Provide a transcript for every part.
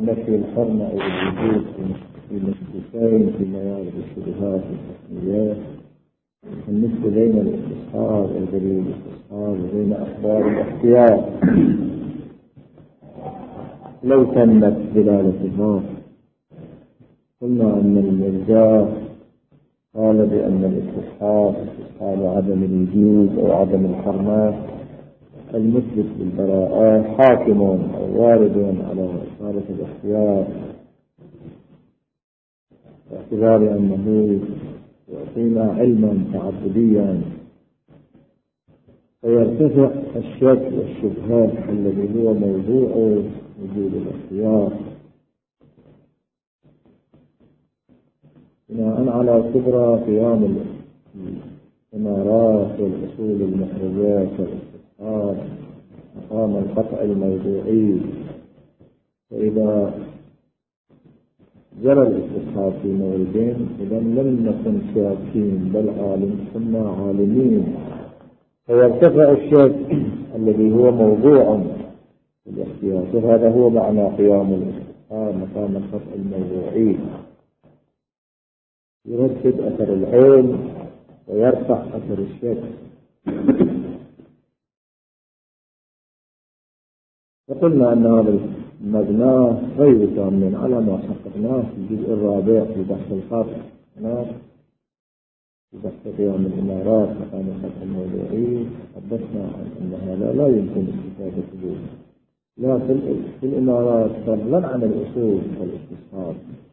نفي الحرمة أو الوجود في مسلسين في موارد الشبهات والتقنيات، النسبة بين الاستصحاب ودليل الاستصحاب وبين أخبار الاختيار لو تمت دلالتها. قلنا أن المرجاء قال بأن الاستصحاب عدم الوجود أو عدم الحرمة المثبت بالبراءة حاكم أو وارد على إثارة الاختيار، باعتبار أنه يعطينا علما تعبديا فيرتفع الشك والشبهات الذي هو موضوع وجود الاختيار بناء على كبرى قيام الإمارات والأصول المحرزات والاستصحاب مقام القطع الموضوعي. فإذا جرى الاستصحاب في موردين إذا لم نكن شاكين بل كنا عالمين، فيرتفع الشك الذي هو موضوع الاختيار. هذا هو معنى قيام الاستصحاب مقام القطع الموضوعي، يرتب أثر العلم ويرفع أثر الشك. وقلنا أن هذا المبنى غير تام على ما حققناه في الجزء الرابع في بحث الخاطئ، في بحث قيام الإمارات مقام القطع الموضوعي. حدثنا عن أن هذا لا يمكن استفادة به لا في الإمارات فضلا عن الأصول والاستصحاب.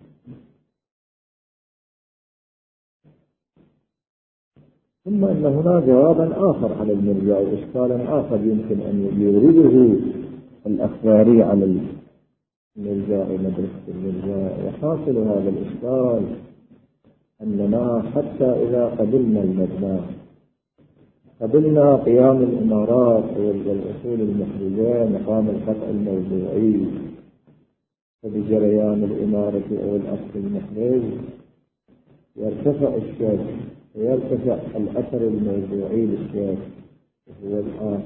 ثم أن هنا جوابا آخر على المرجع وإشكالا آخر يمكن أن يورده الأخباري على المرجع ومدرسة المرجع. وحاصل هذا الإشكال أننا حتى إذا قبلنا المبنى قبلنا قيام الإمارات والأصول المحرزة مقام القطع الموضوعي، فبجريان الإمارة أو الأصل المحرز يرتفع الشك ويرتفع الأثر الموضوعي للشك وهو الآن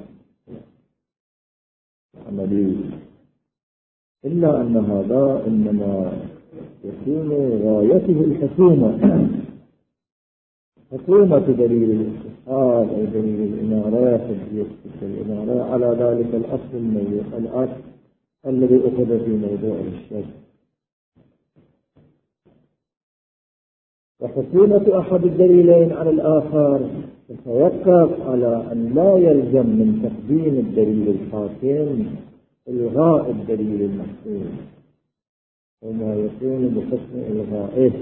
عملي. إلا أن هذا إنما يكون غايته حكومة دليل الاستصحاب أو دليل الإمارات على ذلك الأصل الأصل الذي أخذ في موضوع الشك. وحكومة أحد الدليلين على الآخر تتوقف على أن لا يلزم من تقديم الدليل الحاكم إلغاء الدليل المحكوم وما يكون بحكم إلغائه،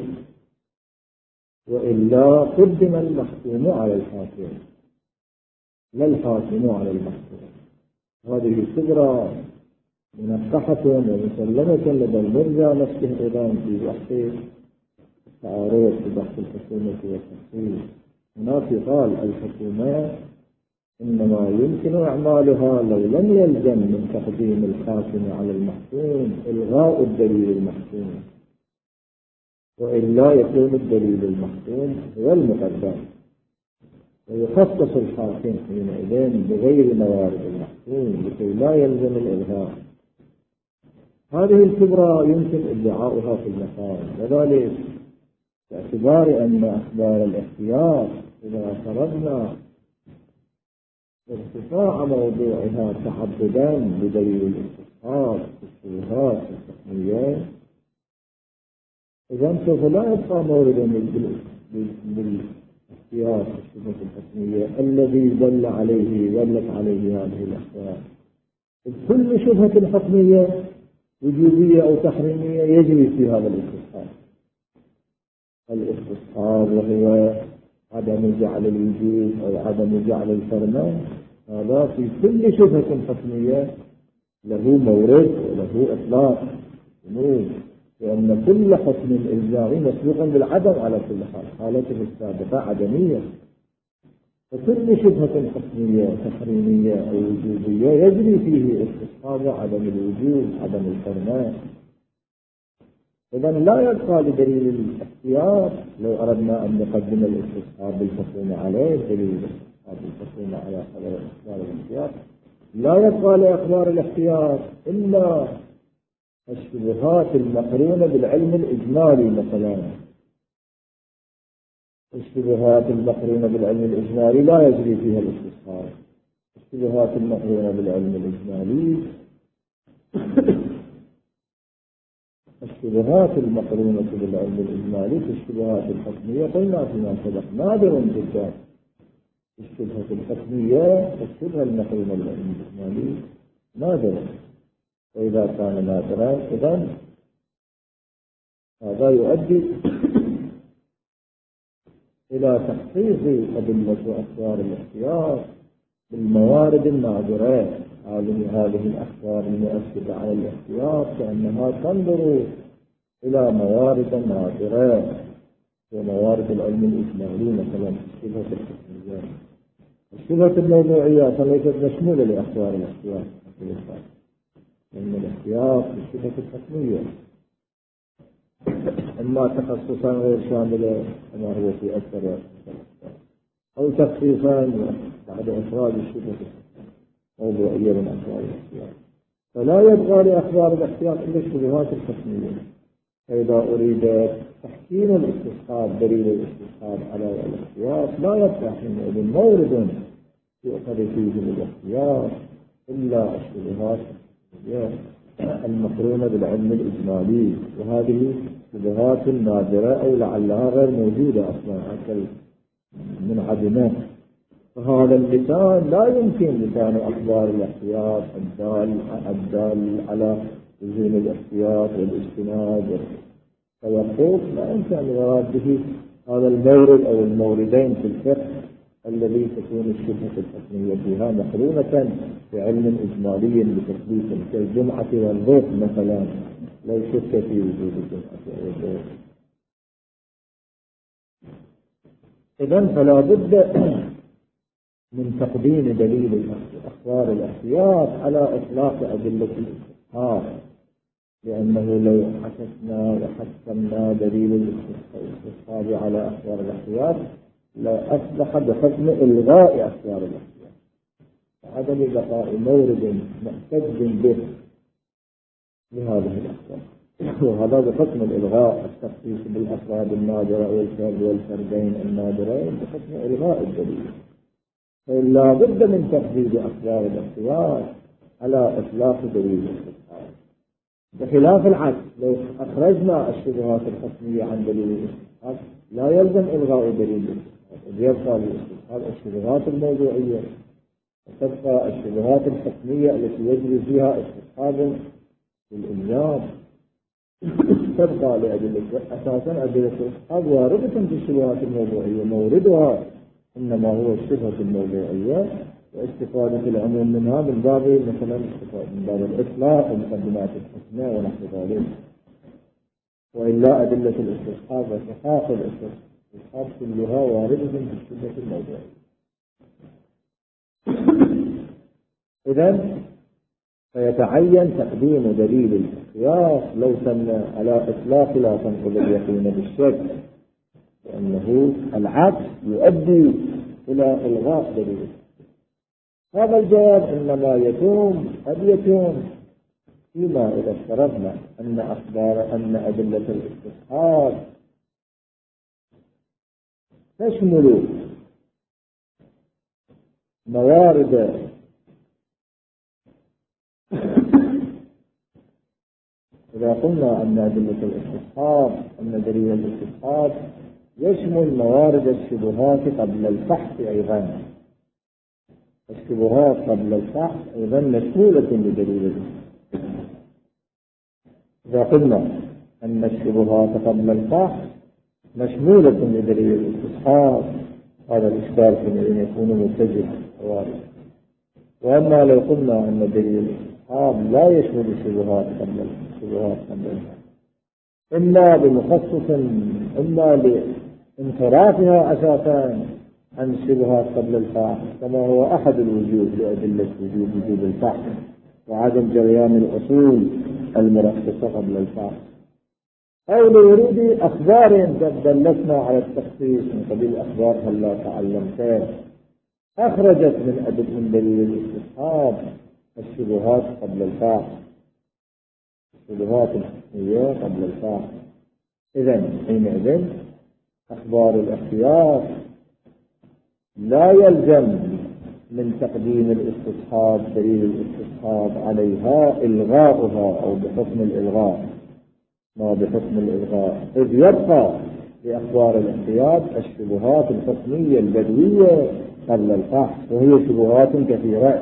وإلا قدم المحكوم على الحاكم لا الحاكم على المحكوم. هذه كبرى منقحة ومسلمة لدى المرجع نفسه أيضا في بحث التعارض في بحث الحكومة والتخصيص. هناك قال الحكومة إنما يمكن إعمالها لو لم يلزم من تقديم الحاكم على المحكوم إلغاء الدليل المحكوم، وإلا يكون الدليل المحكوم هو المقدم ويخصص الحاكم حينئذ بغير موارد المحكوم لكي لا يلزم الإلغاء. هذه الكبرى يمكن ادعاؤها في المقام، وذلك باعتبار أن أخبار الاختيار إذا فرضنا ارتفاع موضوعها تحددا بدليل الاستصحاب والشبهات والتقنيات، إذا سوف لا يبقى موردا بالاختيار والشبهات التقنية الذي دلت عليه هذه الأخبار. كل شبهة حكمية وجودية أو تحريمية يجري في هذا الاستصحاب وهو عدم جعل الوجود أو عدم جعل الفرمان. هذا في كل شبهة حكمية له مورد وله إطلاق جنوب، لأن كل حكم إلزامي مسبوق بالعدم على كل حال، حالته السابقة عدمية. فكل شبهة حكمية تحريمية أو وجودية يجري فيه استصحاب عدم الوجود عدم الفرمان. إذا لا يبقى لدليل الاختيار لو أردنا أن نقدم الاستصحاب بالحكومة عليه دليل الاستصحاب بالحكومة على خبر الأخبار الاختيار، لا يبقى لأخبار الاختيار إلا الشبهات المقرونة بالعلم الإجمالي مثلا، الشبهات المقرونة بالعلم الإجمالي لا يجري فيها الاستصحاب. الشبهات المقرونة بالعلم الإجمالي الشبهات المقرونة بالعلم الإجمالي في الشبهات الحكمية قلنا فيما سبق نادر جدا. الشبهة الحكمية الشبهة المقرونة بالعلم الإجمالي نادرة، وإذا كان نادرا إذن هذا يؤدي إلى تخصيص أدلة وأخبار الاختيار بالموارد النادرة. هذه الأخبار المؤكدة على الاختيار كأنها تنظر إلى موارد نادرة وموارد العلم الإجمالي مثلا الشبهة الحكمية. الشبهة الموضوعية فليست مشمولة لأخبار الاختيار، لأن الاختيار في الشبهة الحكمية إما تخصصا غير شاملة كما هو في أكثر أو تخصيصا بعد إخراج الشبهة الموضوعية من أخبار الاختيار، فلا يبقى لأخبار الاختيار إلا الشبهات الحكمية. فإذا أريد تحكيم الاستصحاب دليل الاستصحاب على الاختيار لا يبقى حينئذ مورد يؤخذ فيه الاختيار إلا الشبهات المقرونة بالعلم الإجمالي، وهذه شبهات نادرة أو لعلها غير موجودة أصلا أكل منعدمة. فهذا اللسان لا يمكن لسان أخبار الاختيار الدال على لزوم الاختيار والاستناد والتوقف لا يمكن أن يراد به هذا المورد أو الموردين في الفقه الذي تكون الشبهة الحكمية فيها مقرونة بعلم إجمالي لتثبيت كالجمعة والضوء مثلا، لا شك في وجود الجمعة والضوء. إذن فلا بد من تقديم دليل أخبار الاختيار على إطلاق أدلة الاستصحاب، لأنه لو حسسنا وحسمنا دليل الاستصحاب على أخبار الاختيار لا أصبح بحكم إلغاء أخبار الاختيار، عدم بقاء مورد مؤتد به لهذه الأخبار، وهذا بحكم الإلغاء التخصيص بالأفراد النادرة والفردين النادرين بحكم إلغاء الدليل. فلا بد من تحديد أخبار الاختيار على إطلاق دليل الاستصحاب، بخلاف العكس لو أخرجنا الشبهات الحكمية عن دليل الاستصحاب لا يلزم إلغاء دليل الاستصحاب، يبقى للاستصحاب الشبهات الموضوعية وتبقى الشبهات الحكمية التي يجري فيها استصحاب للإلزام تبقى لأدلة. أساسا أدلة الاستصحاب واردة في الشبهات الموضوعية، موردها إنما هو الشبهة الموضوعية واستفادة العموم منها من باب مثلا من باب الإطلاق ومقدمات الحكمة ونحو ذلك، وإلا أدلة الاستصحاب وتحقق الاستصحاب كلها واردة في الشبهة الموضوعية. إذن فيتعين تقديم دليل الاختيار لو تم على إطلاق لا تنقض اليقين بالشك، لأنه العكس يؤدي إلى إلغاء دليل. هذا الجواب إنما قد يكون فيما إذا افترضنا أن أدلة الاستصحاب تشمل موارد إذا قلنا أن أدلة الاستصحاب أن دليل الاستصحاب يشمل موارد الشبهات قبل الفحص أيضا، الشبهات قبل الفحص أيضا مشمولة بدليل الاستصحاب. إذا قلنا أن الشبهات قبل الفحص مشمولة بدليل الاستصحاب هذا الإشكال حينئذ يكون متجه وارد. وأما لو قلنا أن دليل الاستصحاب لا يشمل الشبهات قبل الفحص إما بمخصص إما لانصرافها أساسا عن الشبهات قبل الفحص كما هو أحد الوجوه لأدلة وجوب الفحص وعدم جريان الأصول المرخصة قبل الفحص، أو لورود أخبار دلتنا على التخصيص من قبيل أخبار هلا تعلمتها أخرجت من دليل الاستصحاب الشبهات قبل الفحص. الشبهات الحكمية قبل الفحص. إذن حينئذ أخبار الاحتياط لا يلزم من تقديم الاستصحاب دليل الاستصحاب عليها إلغاؤها أو بحكم الإلغاء، ما بحكم الإلغاء، إذ يبقى لأخبار الاحتياط الشبهات الحكمية البدوية قبل الفحص، وهي شبهات كثيرة.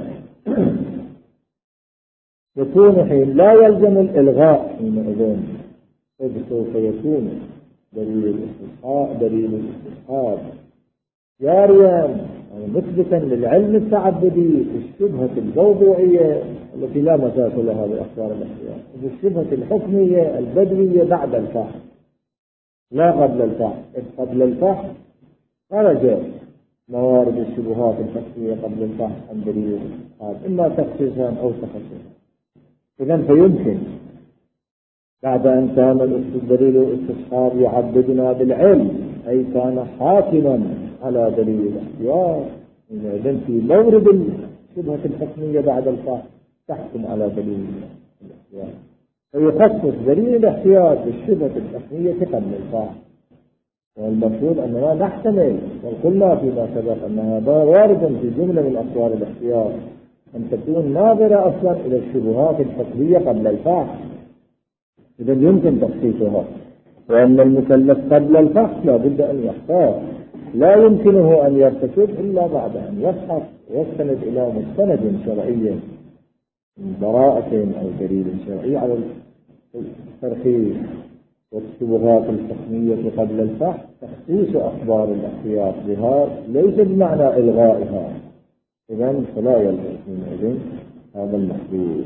يكون حين لا يلزم الإلغاء حينئذ، إذ سوف يكون دليل الاستصحاب جاريا مثبتا للعلم التعبدي في الشبهة الموضوعية التي لا مساس لها بأخبار الاحتياط، في الشبهة الحكمية البدوية بعد الفحص لا قبل الفحص. إذ قبل الفحص خرج موارد الشبهات الحكمية قبل الفحص عن دليل الاستصحاب، إما تخصيصا أو تخصيصا. إذن فيمكن بعد أن كان دليل الاستصحاب يعبدنا بالعلم، أي كان حاكما على دليل الاحتياط، إذن في مورد الشبهة الحكمية بعد الفحص تحكم على دليل الاحتياط، فيخصص دليل الاحتياط بالشبهة الحكمية قبل الفحص. والمفروض أننا نحتمل، وقلنا فيما سبق أن هذا وارد في جملة من أخبار الاحتياط، أن تكون ناظرة أصلا إلى الشبهات الحكمية قبل الفحص، إذا يمكن تخصيصها. وأن المكلف قبل الفحص لا بد أن يختار، لا يمكنه أن يرتكب إلا بعد أن يفحص ويستند إلى مستند شرعي من براءة أو دليل شرعي على الترخيص. والشبهات الحكمية قبل الفحص تخصيص أخبار الاحتياط بها ليس بمعنى إلغائها، إذن فلا يلزم حينئذ هذا المحدود.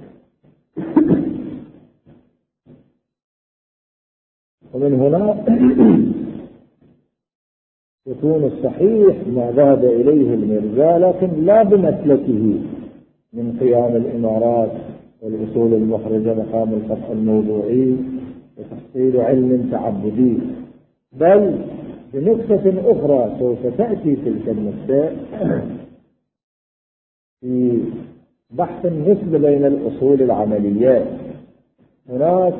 ومن هنا يكون الصحيح ما ذهب إليه المرجع، لكن لا بمسلكه من قيام الإمارات والأصول المخرجة مقام القطع الموضوعي وتحصيل علم تعبدي، بل بنقطة أخرى سوف تأتي تلك النقطة في بحث النسبة بين الأصول العمليات. هناك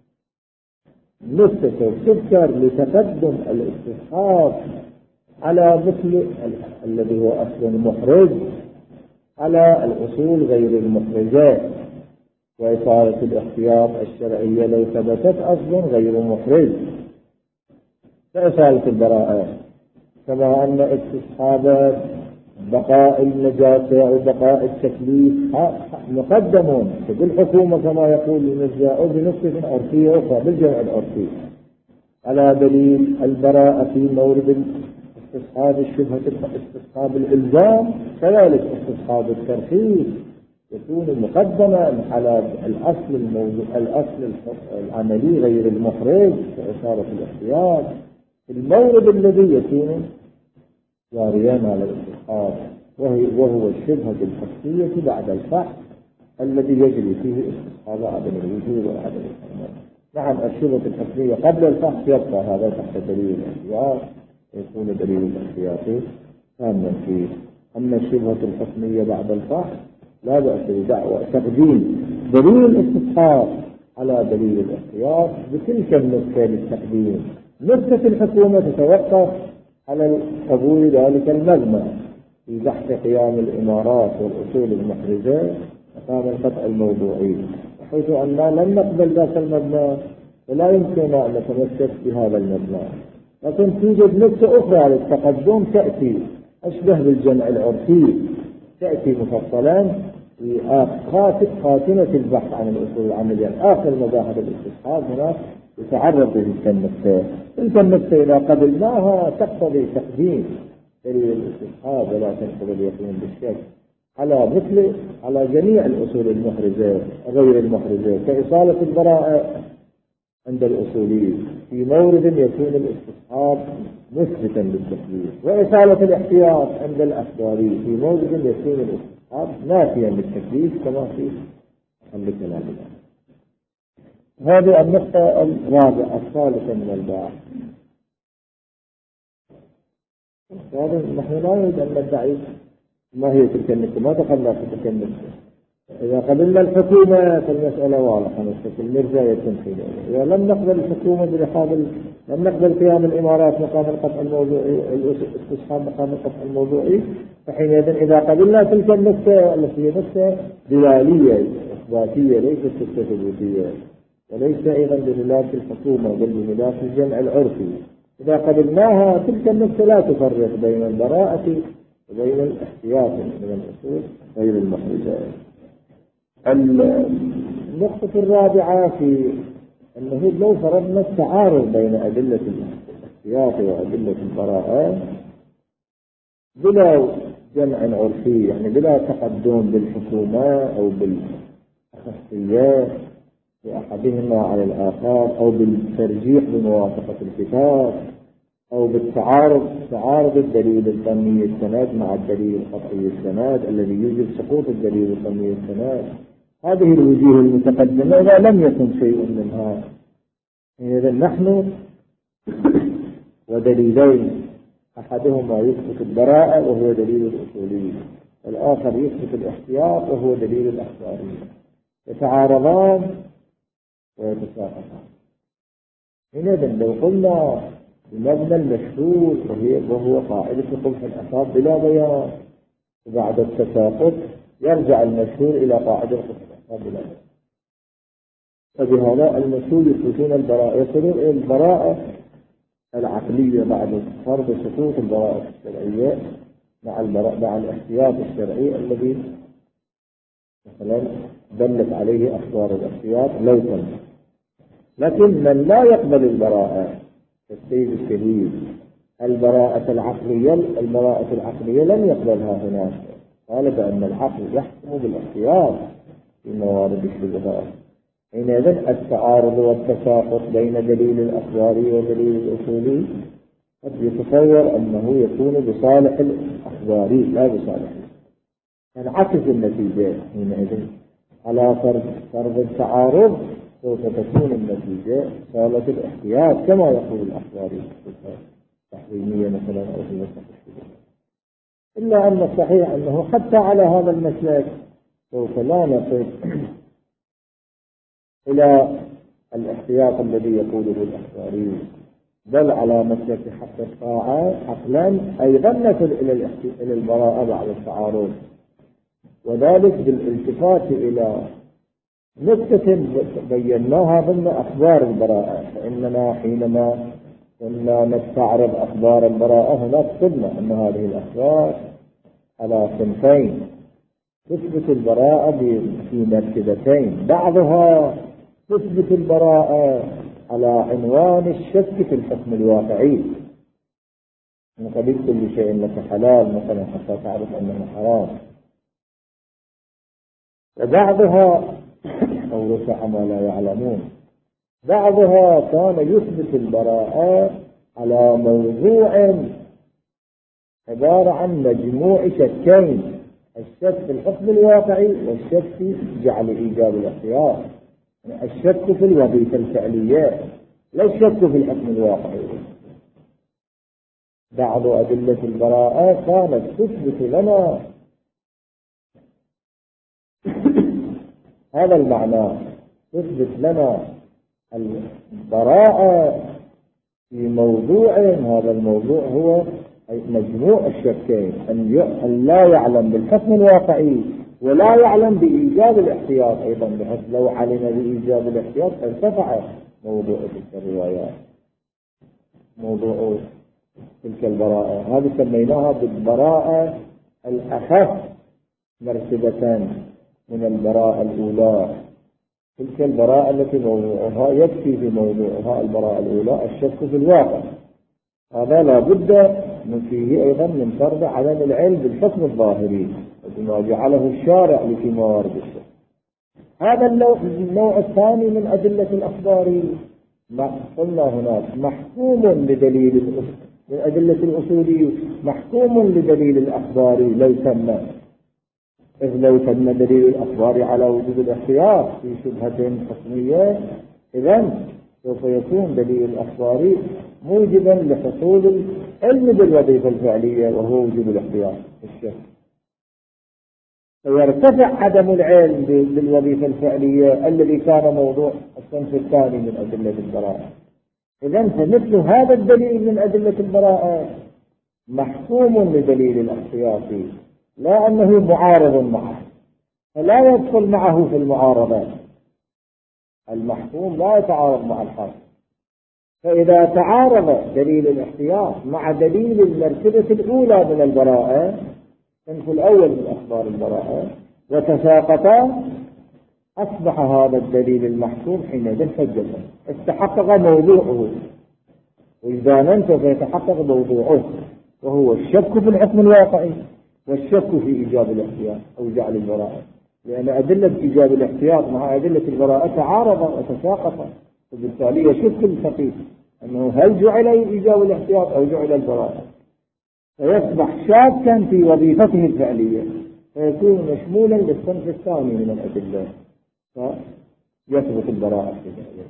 نقطة تذكر لتقدم الاستصحاب على مثل الذي هو أصل مخرج على الأصول غير المخرجات، وإثارة الاحتياط الشرعية لو ثبتت أصل غير مخرج كإثارة البراءة، كما أن استصحاب بقاء النجاسة أو بقاء التكليف مقدم بالحكومة كما يقول المرجع، أو بنقطة عرفية أخرى بالجمع العرفي على دليل البراءة في مورد استصحاب الشبهة استصحاب الإلزام، كذلك استصحاب الترخيص يكون مقدما على الأصل العملي غير المخرج كإثارة الاحتياط في المورد الذي يكون جاريان على الاستصحاب، وهو الشبهة الحكمية بعد الفحص الذي يجري فيه استصحاب عدم الوجود وعدم الحرمان. نعم الشبهة الحكمية قبل الفحص يبقى هذا تحت دليل الاحتياط، يكون دليل الاحتياط تاما فيه. أما الشبهة الحكمية بعد الفحص لا بأس بدعوى تقديم دليل الاستصحاب على دليل الاحتياط بتلك النقطة للتقديم. نقطة الحكومة تتوقف على قبول ذلك المبنى في بحث قيام الإمارات والأصول المخرجة مقام القطع الموضوعي، حيث أننا لم نقبل ذاك المبنى ولا يمكننا أن نتمسك بهذا المبنى. لكن توجد نقطة أخرى للتقدم تأتي أشبه بالجمع العرفي، تأتي مفصلا في خاتمة البحث عن الأصول العملية، آخر مباحث الاستصحاب هناك يتعرض لتلك النقطة. تلك النقطة إذا قبلناها تقتضي تقديم دليل الاستصحاب ولا تقتضي اليقين بالشك على جميع الأصول المخرجة غير المخرجة، كإصالة البراءة عند الأصوليين في مورد يكون الاستصحاب مثبتا للتكليف، وإصالة الاحتياط عند الأخباري في مورد يكون الاستصحاب نافيا للتكليف كما في محل كلام الله. هذه النقطة الرابعة الثالثة من البحث. نحن لا نريد أن ندعي ما هي تلك النقطة، ما دخلنا في تلك النقطة، إذا قبلنا الحكومة فالمسألة واضحة، نسبة المرجع يتم خلاله. إذا لم نقبل الحكومة لم نقبل قيام الإمارات مقام القطع الموضوعي، الاستصحاب مقام القطع الموضوعي، فحينئذ إذا قبلنا تلك النكتة التي هي نكتة دلالية إثباتية ليست نكتة ثبوتية، وليس أيضا بملاك الحكومة بل بملاك الجمع العرفي، إذا قبلناها تلك النكتة لا تفرق بين البراءة وبين الاحتياط من الأصول غير المخرجات. النقطة الرابعة في أنه لو فرضنا التعارض بين أدلة الاحتياط وأدلة البراءة بلا جمع عرفي، يعني بلا تقدم بالحكومة أو بالأخصيات لأحدهما على الآخر، أو بالترجيح بموافقة الكتاب، أو تعارض الدليل الظني السند مع الدليل القطعي السند الذي يوجب سقوط الدليل الظني السند، هذه الوجوه المتقدمة إذا لم يكن شيء منها، إذا نحن ودليلين، أحدهما يثبت البراءة وهو دليل الأصولي، والآخر يثبت الاحتياط وهو دليل الأخباري، يتعارضان ويتساقطان. إذا لو قلنا المبنى المشهور وهو قاعدة قبح الأصاب بلا بيان، بعد التساقط يرجع المشهور إلى قاعدة قبح الأصاب بلا بيان، فبهذا المشهور يثبتون البراءة، يصلون إلى البراءة العقلية بعد فرض سقوط البراءة الشرعية مع الاحتياط الشرعي الذي مثلا دلت عليه أخبار الاحتياط لو تم. لكن من لا يقبل البراءة كالسيد الشهيد البراءة العقلية لم يقبلها هناك، قال بأن العقل يحكم بالاحتياط في موارد الشبهات. حينئذ التعارض والتساقط بين دليل الأخباري ودليل الأصولي قد يتصور أنه يكون بصالح الأخباري لا بصالح، تنعكس النتيجة حينئذ على فرض التعارض، سوف تكون النتيجة صالة الاحتياط كما يقول الأخباري تحريمية مثلا أو في مسلك الشبهات. إلا أن الصحيح أنه حتى على هذا المسلك سوف لا نصل إلى الاحتياط الذي يقوله الأخباري، بل على مسلك حق الطاعة عقلا أيضا نصل إلى البراءة بعد التعارض، وذلك بالالتفات إلى نكتة بيناها ضمن أخبار البراءة. فإننا حينما كنا نستعرض أخبار البراءة هناك قلنا أن هذه الأخبار على صنفين، تثبت البراءة في مرتبتين، بعضها تثبت البراءة على عنوان الشك في الحكم الواقعي، من قبيل كل شيء لك حلال مثلا حتى تعرف أنه حرام، وبعضها أو رفع ما لا يعلمون، بعضها كان يثبت البراءة على موضوع عبارة عن مجموع شكين، الشك في الحكم الواقعي والشك في جعل إيجاب الاختيار، يعني الشك في الوظيفة الفعلية لا الشك في الحكم الواقعي. بعض أدلة البراءة كانت تثبت لنا هذا المعنى، تثبت لنا البراءة في موضوع، هذا الموضوع هو مجموع الشكين، أن لا يعلم بالحكم الواقعي ولا يعلم بإيجاب الاحتياط أيضا، بحيث لو علم بإيجاب الاحتياط ارتفع موضوع تلك الروايات، موضوع تلك البراءة. هذه سميناها بالبراءة الأخف مرتبة من البراءة الأولى، تلك البراءة التي موضوعها يكفي في موضوعها البراءة الأولى الشك في الواقع، هذا لا بد من فيه أيضا من فرض عدم العلم بالحكم الظاهري وبما جعله الشارع لفي موارد الشك. هذا النوع الثاني من أدلة الأخبار قلنا هناك محكوم بدليل من أدلة الأصولي، محكوم لدليل الأخبار لو تم، إذ لو تم دليل الأخبار على وجود الاحتياط في شبهة حكمية، إذن سوف يكون دليل الأخبار موجبا لحصول العلم بالوظيفة الفعلية وهو وجود الاحتياط الشك. فيرتفع عدم العلم بالوظيفة الفعلية الذي كان موضوع الصنف الثاني من أدلة البراءة. إذن فمثل هذا الدليل من أدلة البراءة محكوم بدليل الاحتياطي، لا أنه معارض معه، فلا يدخل معه في المعارضات. المحكوم لا يتعارض مع الحاكم، فإذا تعارض دليل الاحتياط مع دليل المرتبة الأولى من البراءة، الصنف الأول من أخبار البراءة، وتساقطا، أصبح هذا الدليل المحكوم حينئذ حجة، استحقق موضوعه، وإذا سوف يتحقق موضوعه، وهو الشك في الحكم الواقعي والشك في إيجاب الاحتياط أو جعل البراءة، لأن أدلة إيجاب الاحتياط مع أدلة البراءة تعارض وتساقط، وبالتالي يشك الفقيه أنه هل جعل إيجاب الاحتياط أو جعل البراءة، فيصبح شاكا في وظيفته الفعلية، فيكون مشمولا للصنف الثاني من الأدلة، فيثبت البراءة في ذلك.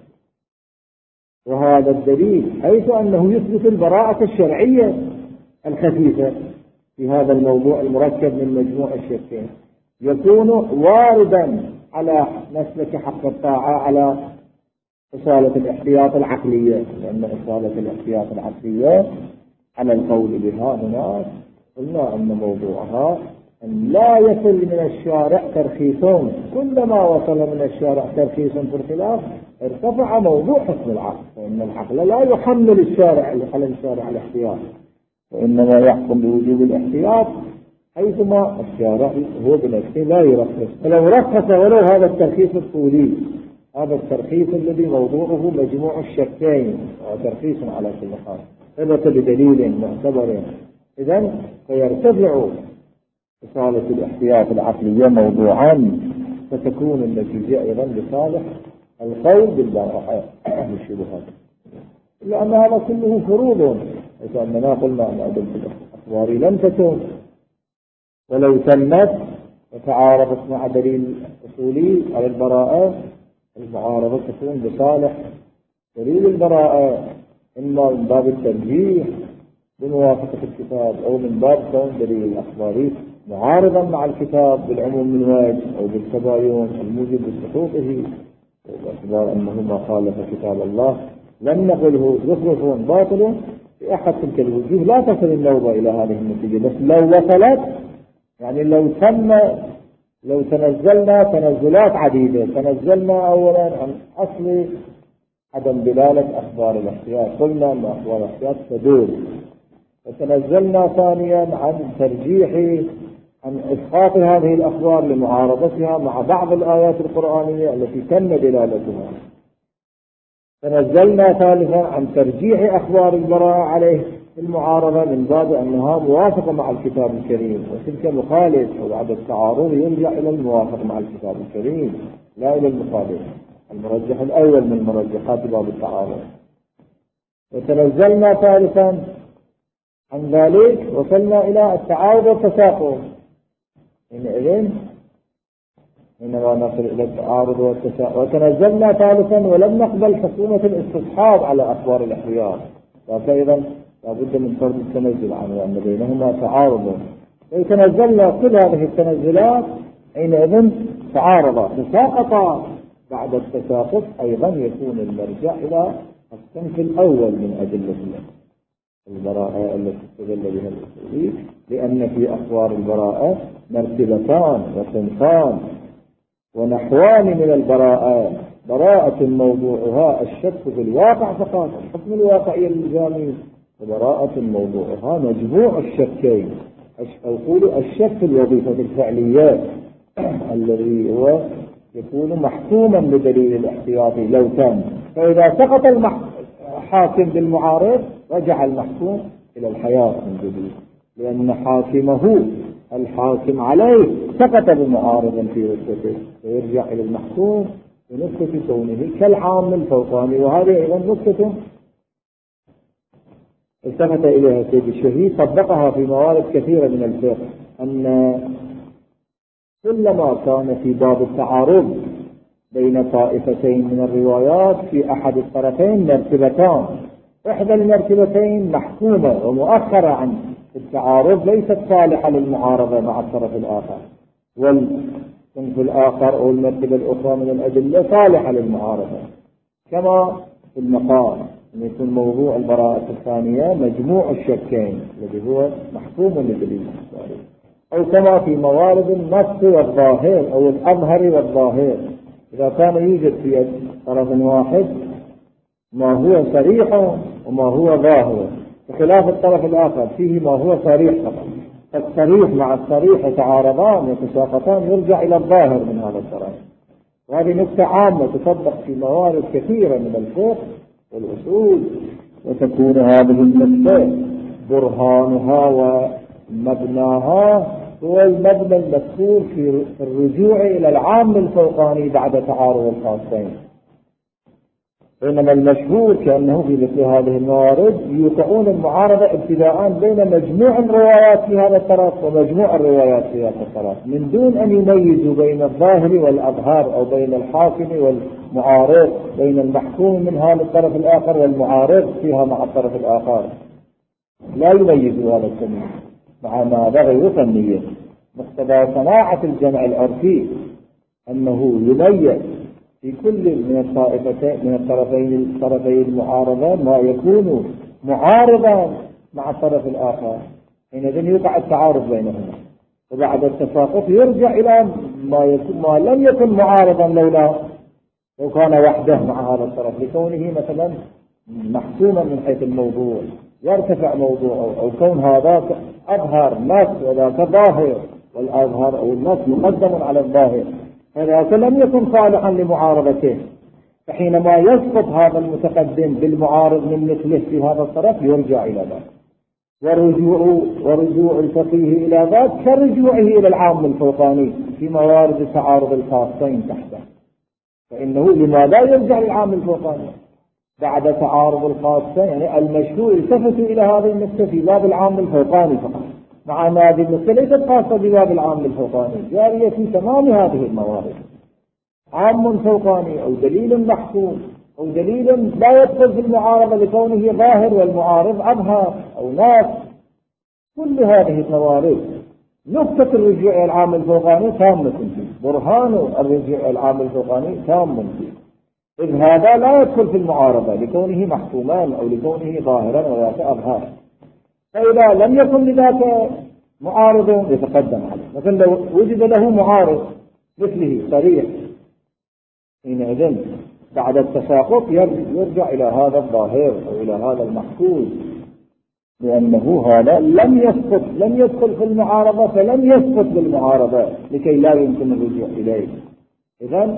وهذا الدليل حيث أنه يثبت البراءة الشرعية الخفيفة في هذا الموضوع المركب من مجموع الشكين، يكون واردا على مسلك حق الطاعة على إصالة الاحتياط العقلية، لأن إصالة الاحتياط العقلية على القول بها هنا قلنا أن موضوعها أن لا يصل من الشارع ترخيصون، كلما وصل من الشارع ترخيص في الخلاف ارتفع موضوع حكم العقل، فإن العقل لا يحمل الشارع على الشارع الاحتياط، وإنما يحكم بوجوب الاحتياط حيثما الشارع هو بنفسه لا يرخص، فلو رخص ولو هذا الترخيص الطولي، هذا الترخيص الذي موضوعه مجموع الشكين، ترخيص على كل حال ثبت بدليل معتبر، إذن فيرتفع إصالة الاحتياط العقلية موضوعا، فتكون النتيجة أيضا لصالح القول بالبراءة بالشبهات، لأن هذا كله فروض، لأننا قلنا أن أدلة الأخبار لم تكن، ولو تمت وتعارضت مع دليل أصولي على البراءة، المعارضة تكون لصالح دليل البراءة، إما من باب الترجيح بموافقة الكتاب، أو من باب كون دليل الأخباري معارضا مع الكتاب بالعموم من وجه، أو بالتباين الموجب بسقوطه، باعتبار أنه ما خالف كتاب الله لم نقله زخرف باطل في أحد تلك الوجوه، لا تصل النوبة إلى هذه النتيجة. بس لو وصلت، يعني لو تنزلنا تنزلات عديدة، تنزلنا أولا عن أصل عدم دلالة أخبار الاحتياط، قلنا أن أخبار الاحتياط تدور، وتنزلنا ثانيا عن ترجيح، عن إسقاط هذه الأخبار لمعارضتها مع بعض الآيات القرآنية التي تم دلالتها، تنزلنا ثالثا عن ترجيح أخبار البراءة عليه المعارضة من باب أنها موافقة مع الكتاب الكريم، وتلك مخالف، وبعد التعارض يرجع إلى الموافقة مع الكتاب الكريم لا إلى المخالف، المرجح الأول من مرجحات باب التعارض. وتنزلنا ثالثا عن ذلك وصلنا إلى التعارض والتساقط، حينما نصل إلى التعارض والتساقط. وتنزلنا ثالثا ولم نقبل حكومة الاستصحاب على أخبار الاحتياط، فإذا لابد من فرض التنزل عنه أن بينهما تعارض، وتنزلنا كل هذه التنزلات حينئذ تعارضا تساقطا، بعد التساقط أيضا يكون المرجع إلى الصنف الأول من أدلة البراءة التي استدل بها الأصولي، لأن في أخبار البراءة مرتبتان وصنفان ونحوان من البراءة: براءة موضوعها الشك في الواقع فقط، الحكم الواقعي الإلزامي، وبراءة موضوعها مجموع الشكين، أو قولوا الشك في الوظيفة الفعلية الذي هو يكون محكوما بدليل الاحتياطي لو كان، فإذا سقط الحاكم بالمعارض رجع المحكوم إلى الحياة من جديد، لأن حاكمه الحاكم عليه سقط بمعارض في رتبته، فيرجع إلى المحكوم بنقطة كونه كالعام الفوقاني. وهذه أيضا نقطة التفت إليها السيد الشهيد، طبقها في موارد كثيرة من الفقه، أن كلما كان في باب التعارض بين طائفتين من الروايات في أحد الطرفين مرتبتان، إحدى المرتبتين محكومة ومؤخرة عن التعارض، ليست صالحة للمعارضة مع الطرف الآخر، والصنف الآخر أو المرتبة الأخرى من الأدلة صالحة للمعارضة، كما في المقام أن يكون موضوع البراءة الثانية مجموع الشكين الذي هو محكوم لدليل الاختياري، أو كما في موارد النص والظاهر أو الأظهر والظاهر، إذا كان يوجد في طرف واحد ما هو صريح وما هو ظاهر، بخلاف الطرف الآخر فيه ما هو صريح فقط، فالصريح مع الصريح يتعارضان يتساقطان، يرجع إلى الظاهر من هذا الطرف. وهذه نقطة عامة تطبق في موارد كثيرة من الفقه والأصول، وتكون هذه النقطة برهانها ومبناها هو المبنى المذكور في الرجوع إلى العام الفوقاني بعد تعارض الخاصين. بينما المشهور كأنه في مثل هذه الموارد يوقعون المعارضة ابتداء بين مجموع الروايات في هذا الطرف ومجموع الروايات في هذا الطرف، من دون أن يميزوا بين الظاهر والأظهار أو بين الحاكم والمعارض، بين المحكوم من هذا الطرف الآخر والمعارض فيها مع الطرف الآخر، لا يميزوا هذا التمييز، مع ما غير فنية. مقتضى صناعة الجمع العرفي أنه يميز في كل من الطائفتين من الطرفين المعارضة ما يكون معارضا مع الطرف الآخر، حينئذ يقع التعارض بينهما، وبعد التساقط يرجع إلى ما لم يكن معارضا لو كان وحده مع هذا الطرف، لكونه مثلا محسوما من حيث الموضوع، يرتفع موضوع، أو كون هذا أظهر نص وذاك ظاهر، والأظهر أو النص مقدم على الظاهر، هذا لم يكن صالحا لمعارضته، فحينما يسقط هذا المتقدم بالمعارض من مثله في هذا الطرف يرجع إلى ذاك، ورجوع الفقيه إلى ذاك كرجوعه إلى العام الفوقاني في موارد تعارض الخاصين تحته. فإنه لماذا يرجع للعام الفوقاني بعد تعارض الخاصين؟ يعني المشهور التفت إلى هذه النقطة في باب العام الفوقاني فقط، مع أن هذه النقطة ليست خاصة بباب العام الفوقاني، جارية في تمام هذه الموارد، عام فوقاني أو دليل محكوم أو دليل لا يدخل في المعارضة لكونه ظاهر والمعارض أظهر أو ناس، كل هذه الموارد نقطة الرجوع إلى العام الفوقاني تامة فيه، برهان الرجوع إلى العام الفوقاني تام فيه، إذ هذا لا يدخل في المعارضة لكونه محكومان أو لكونه ظاهرا وذاك أظهر. فإذا لم يكن لذاك معارض يتقدم عليه، مثلا لو وجد له معارض مثله صريح، حينئذ بعد التساقط يرجع إلى هذا الظاهر أو إلى هذا المحكوم، لأنه هذا لم يدخل في المعارضة، فلم يسقط بالمعارضة لكي لا يمكن الرجوع إليه. إذن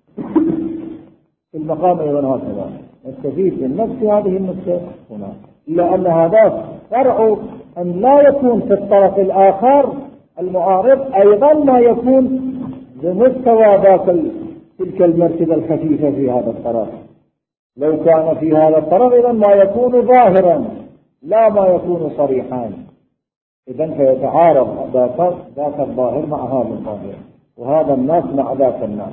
في المقام أيضا هكذا نستفيد من نفس هذه النقطة هنا، إلا أن هذا فرع أن لا يكون في الطرف الآخر المعارض أيضا ما يكون بمستوى تلك المرتبة الخفيفة في هذا الطرف. لو كان في هذا الطرف إذن ما يكون ظاهرا لا ما يكون صريحا، إذن فيتعارض ذاك الظاهر مع هذا الظاهر، وهذا الناس مع ذاك الناس.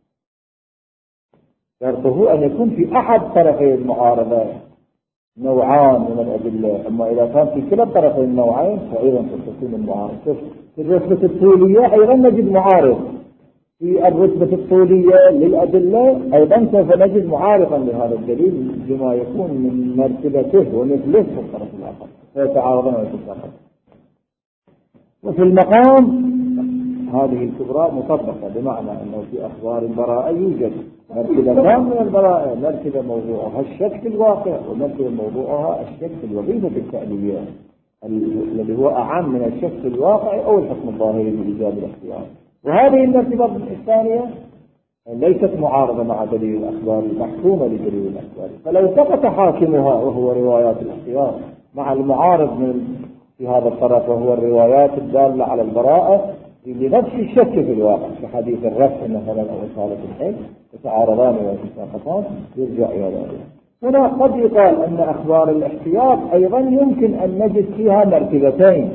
شرطه أن يكون في أحد طرفي المعارضة نوعان من الأدلة، أما إذا كان في كلا الطرفين النوعين فأيضا تكون المعارض. في الرتبة الطولية أيضا نجد معارض، في الرتبة الطولية للأدلة أيضا سوف نجد معارضا لهذا الدليل بما يكون من مرتبته ومثله في الطرف الآخر، فيتعارضان ويتساقطان. وفي المقام هذه الكبرى مطبقة، بمعنى أنه في أخبار البراءة يوجد مرتبتان من البراءة، مرتبة موضوعها الشك في الواقع، ومرتبة موضوعها الشك في الوظيفة التأليلية الذي هو أعم من الشك في الواقع أو الحكم الظاهري بإيجاب الاختيار. وهذه المرتبة الثانية ليست معارضة مع دليل الأخبار المحكومة لدليل الأخبار، فلو سقط حاكمها وهو روايات الاختيار مع المعارض في هذا الطرف وهو الروايات الدالة على البراءة لنفس الشك في الواقع كحديث الرفع مثلا أو إصالة الحج، يتعارضان ويتساقطان، يرجع إلى ذلك. هنا قد يقال أن أخبار الاحتياط أيضا يمكن أن نجد فيها مرتبتين،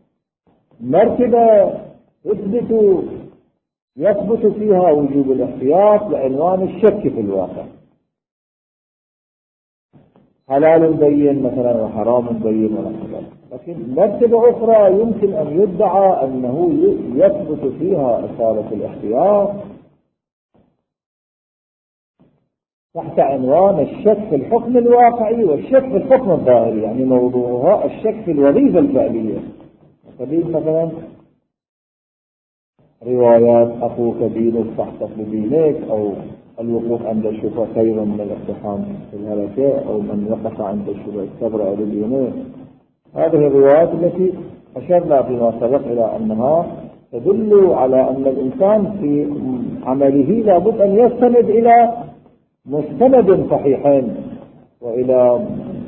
مرتبة يثبت فيها وجوب الاحتياط بعنوان الشك في الواقع، حلال بين مثلا وحرام بين ونحو ذلك، لكن مرتبة أخرى يمكن أن يدعى أنه يثبت فيها إصالة الاحتياط تحت عنوان الشك في الحكم الواقعي والشك في الحكم الظاهري، يعني موضوعها الشك في الوظيفة الفعلية. مثلا روايات أخوك دينك فاحتف بدينك، أو الوقوف عند الشبهة خير من الاقتحام في الهلكة، أو من وقف عند الشبهة استبرأ بدينه. هذه الروايات التي أشرنا فيما سبق إلى أنها تدل على أن الإنسان في عمله لابد أن يستند إلى مستند صحيحين وإلى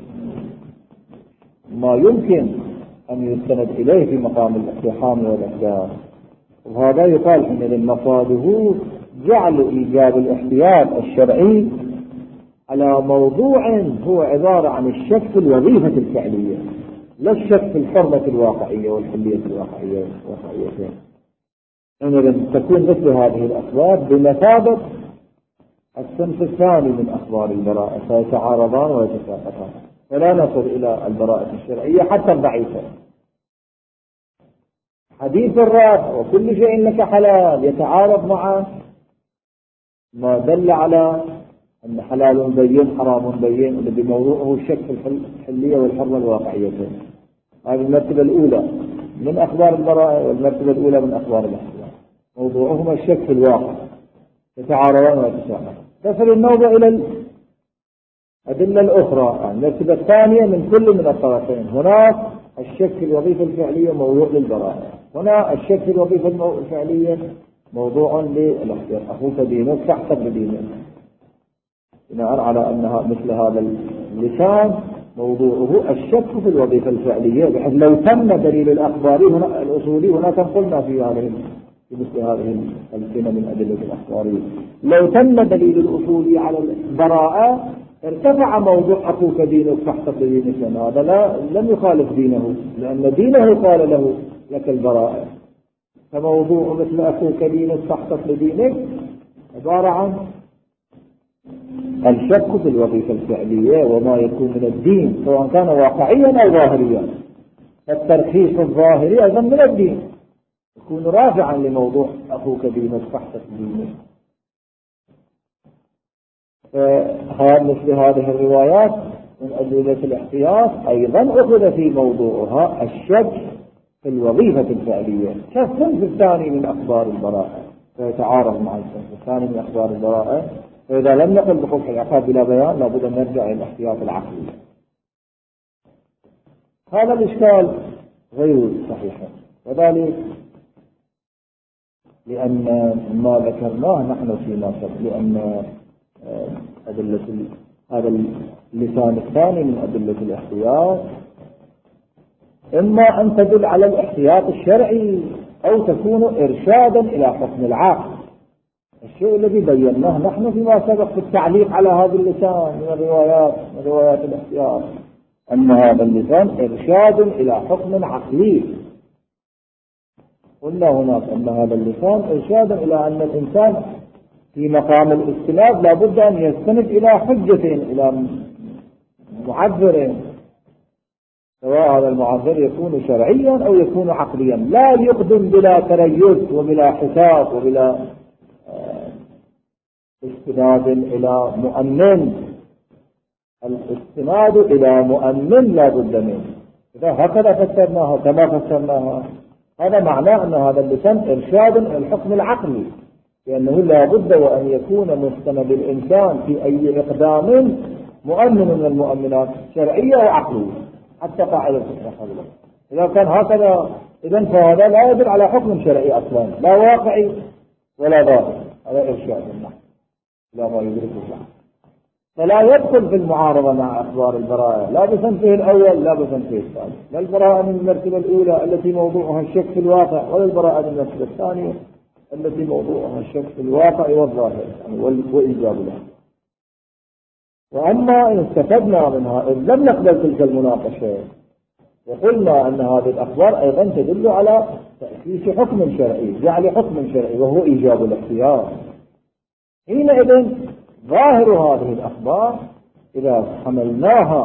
ما يمكن أن يستند إليه في مقام الاقتحام والإحداث. وهذا يقال حينئذ مفاده جعل إيجاب الاحتياط الشرعي على موضوع هو عبارة عن الشك في الوظيفة الفعلية، لا الشك في الحرمة الواقعية والحلية الواقعية. حينئذ تكون مثل هذه الأخبار بمثابة الصنف الثاني من أخبار البراءة، فيتعارضان ويتساقطان، فلا نصل إلى البراءة الشرعية حتى الضعيفة. حديث الرافع وكل شيء لك حلال يتعارض مع ما دل على أن حلال بين حرام بين، الذي موضوعه الشك في الحلية والحرمة الواقعية. هذه المرتبة الأولى من أخبار البراءة، والمرتبة الأولى من أخبار الاحتياط موضوعهما الشك في الواقع، يتعارضان ويتساقطان. تصل النوبة إلى الأدلة الأخرى، المرتبة الثانية من كل من الطرفين. هناك الشك في الوظيفة الفعلية موضوع للبراءة، هنا الشك في الوظيفة الفعلية موضوع للاحتياط. أخوك دينك فاحتف بدينك، بناء على أنها مثل هذا اللسان موضوعه الشك في الوظيفة الفعلية، بحيث لو تم دليل الأخباري هنا الأصولي، هنا قلنا في مثل هذه السنة من أدلة الأخبارية، لو تم دليل الأصولي على البراءة ارتفع موضوع أخوك دينك فاحتف بدينك، لأن هذا لم يخالف دينه، لأن دينه قال له لك البراءة. فموضوع مثل أخوك دينك فاحتف بدينك عبارة عن الشك في الوظيفة الفعلية وما يكون من الدين، سواء كان واقعيا أو ظاهريا. الترخيص الظاهري أيضا من الدين يكون رافعا لموضوع أخوك دينك فاحتف بدينك. مثل هذه الروايات من أدلة الاحتياط أيضا أخذ في موضوعها الشك في الوظيفة الفعلية كالصنف الثاني من أخبار البراءة، فيتعارض مع الصنف الثاني من أخبار البراءة. فإذا لم نقل بقبح العقاب بلا بيان لابد أن نرجع إلى الاحتياط العقلي. هذا الإشكال غير صحيح، وذلك لأن ما ذكرناه نحن فيما سبق، لأن هذا اللسان الثاني من أدلة الاحتياط إما أن تدل على الاحتياط الشرعي أو تكون إرشادا إلى حكم العقل. الشيء الذي بيناه نحن فيما سبق في التعليق على هذا اللسان من روايات الاحتياط أن هذا اللسان إرشاد إلى حكم عقلي. قلنا هناك أن هذا اللسان إرشاد إلى أن الإنسان في مقام الاستناد لابد أن يستند إلى حجة، إلى معبر، سواء هذا المعبر يكون شرعيا أو يكون عقليا، لا يقدم بلا تريث وبلا حساب وبلا استناد إلى مؤمن. الاستناد إلى مؤمن لا بد منه. إذا هكذا فسرناها كما فسرناها هذا معناه أن هذا اللسان إرشاد إلى الحكم العقلي، لأنه لا بد وأن يكون مستند الإنسان في أي إقدام مؤمن من المؤمنات شرعية وعقلية، حتى قاعدة الفقه. إذا كان هكذا إذن فهذا لا يدل على حكم شرعي أصلا، لا واقعي ولا ظاهر، هذا إرشاد النحو لا ما يدرك العقل. فلا يدخل في المعارضة مع أخبار البراءة لا بصنفه الأول لا بصنفه الثاني، لا البراءة من المرتبة الأولى التي موضوعها الشك في الواقع، ولا البراءة من المرتبة الثانية التي موضوعها الشك في الواقع والظاهر وإيجاب له. وأما إن استفدنا منها إذ لم نقبل تلك المناقشة وقلنا أن هذه الأخبار أيضا تدل على تأسيس حكم شرعي، جعل حكم شرعي وهو إيجاب الاختيار، حينئذ ظاهر هذه الأخبار إذا حملناها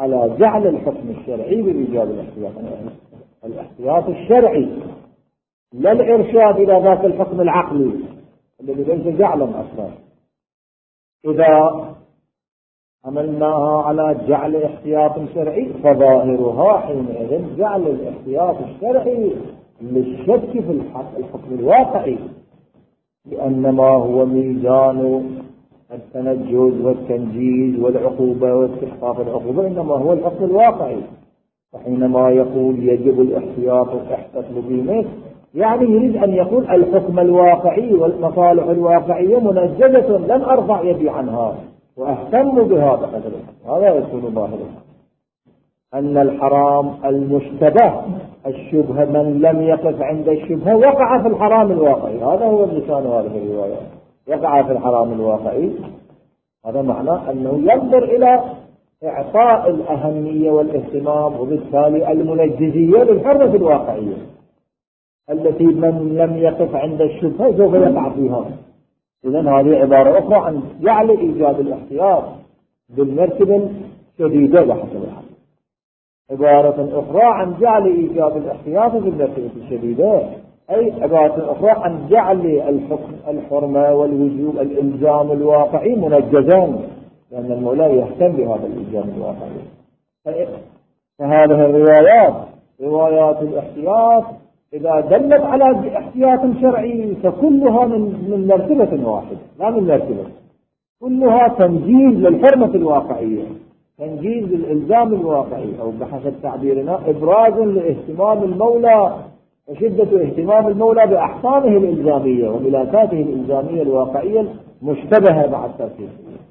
على جعل الحكم الشرعي بإيجاب الاحتياط، الاحتياط الشرعي، لا الإرشاد إلى ذات الحكم العقلي الذي ليس جعلا أصلا. إذا عملناها على جعل احتياط شرعي فظاهرها حينئذ جعل الاحتياط الشرعي للشك في الحكم الواقعي، لأنما هو ميزان التنجز والتنجيز والعقوبة واستحقاق العقوبة إنما هو الحكم الواقعي. وحينما يقول يجب الاحتياط احتفل بمثل، يعني يريد أن يقول الحكم الواقعي والمصالح الواقعية منجزة لن أرفع يدي عنها وأهتم بهذا قدر. هذا يكون ظاهرا أن الحرام المشتبه الشبهة من لم يقف عند الشبهة وقع في الحرام الواقعي. هذا هو اللسان هذه الرواية، وقع في الحرام الواقعي. هذا معناه أنه ينظر إلى إعطاء الأهمية والاهتمام وبالتالي المنجزية للحرمة الواقعية التي من لم يقف عند الشبهة سوف يقع فيها. إذن هذه عبارة أخرى عن جعل إيجاب الاحتياط بالمرتبة الشديدة بحسب الحال، عبارة أخرى عن جعل إيجاب الاحتياط بالمرتبة الشديدة، أي عبارة أخرى عن جعل الحكم الحرمة والوجوب الإلزام الواقعي منجزان، لأن المولى يهتم بهذا الإلزام الواقعي. فهذه الروايات روايات الاحتياط إذا دلت على احتياط شرعي فكلها من مرتبة واحدة، لا من مرتبة، كلها تنجيز للحرمة الواقعية، تنجيز للإلزام الواقعي، أو بحسب تعبيرنا إبراز لاهتمام المولى وشدة اهتمام المولى بأحكامه الإلزامية وملاكاته الإلزامية الواقعية المشتبهة مع الترتيب.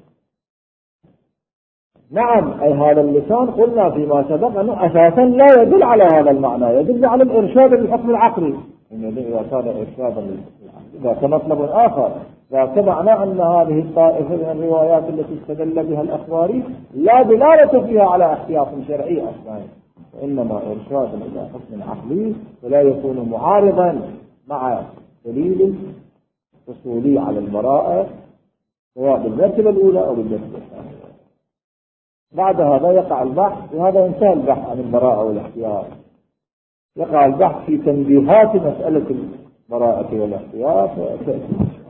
نعم، أي هذا اللسان قلنا فيما سبق أنه أساسا لا يدل على هذا المعنى، يدل على الإرشاد للحكم العقلي. إذا كان إرشادا إذا كمطلب آخر، ذاك معنى أن هذه الطائفة من الروايات التي استدل بها الأخباري لا دلالة فيها على احتياط شرعي أصلا، وإنما إرشاد إلى حكم عقلي، ولا يكون معارضا مع دليل أصولي على البراءة سواء بالمرتبة الأولى أو بالمرتبة الثانية. بعد هذا يقع البحث، وهذا انتهى البحث عن البراءة والاحتياط. يقع البحث في تنبيهات مسألة البراءة والاحتياط.